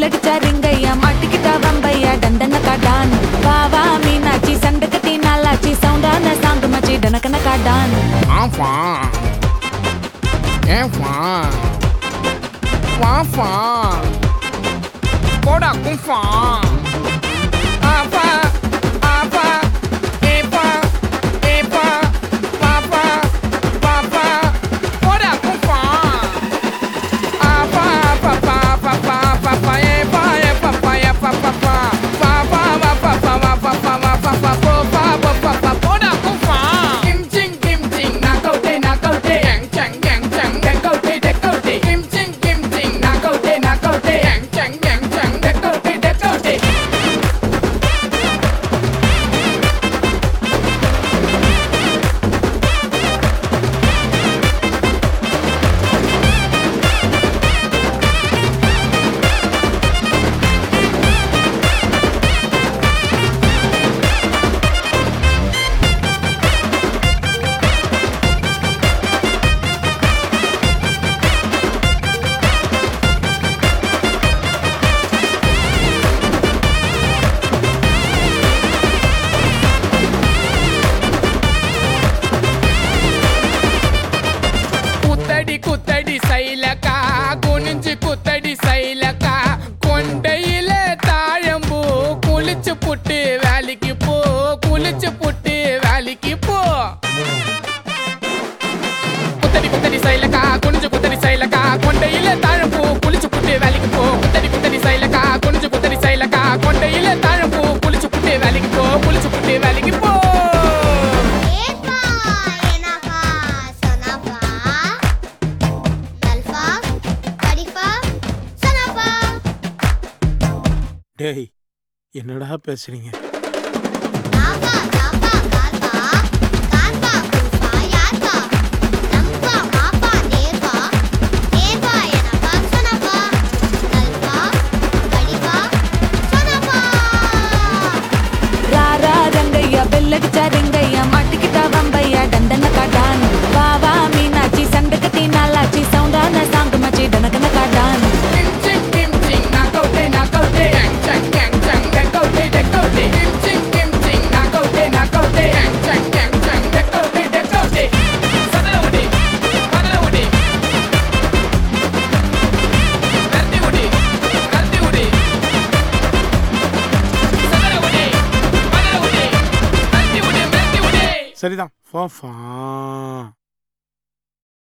பெல்லடிச்சா ரிங்கையா மாட்டிக்கிட்டா வம்பையா டண்டனக்கா டான் வாவா மீனாச்சி சண்டை கட்டி நாளாச்சி சவுண்டான சாங்கு மச்சி டனக்கனக்கா டான் ஆஃபா ஏஃபா வாஃபா போடா குஃபா ஆஃபா ஆஃபா ஏஃபா ஏஃபா வாஃபா வாஃபா போடா குஃபா ஆஃபா பாப்பா பாப்பா பாப்பா ஏஃபா ஏஃபா ஏஃபா பாப்பா பாப்பா பாப்பா பாப்பா பாப்பா பாப்பா பாப்பா போடா குஃபா கிம் Singh knock out yang chang deck out kim ching knock out yang chang deck out குத்தடி சைலக்கா குனிஞ்சு குத்தடி சைலக்கா கொண்டையில தாழம்பூ குளிச்சு புட்டு வேலைக்கு போ குளிச்சு புட்டு வேலைக்கு போ குத்தடி சைலக்கா குனிஞ்சு குத்தடி சைலக்கா கொண்டையில தாழம்பூ குளிச்சு புட்டு வேலைக்கு போ குத்தடி சைலக்கா குனிஞ்சு குத்தடி சைலக்கா கொண்டையில தாழம்பூ குளிச்சு புட்டு வேலைக்கு போ குளிச்சு புட்டு வேலைக்கு போ டேய் என்னடா பேசுறீங்க? ராரா ரங்கையா பெல்லடிச்சா ரிங்கையா மாட்டிக்கிட்டா வம்பையா டண்டனக்கா டான் வாவா மீனாச்சி சண்டை கட்டி நாளாச்சி சவுண்டான சாங்கு மச்சி டனக்கனக்கா டான் சரிதான்.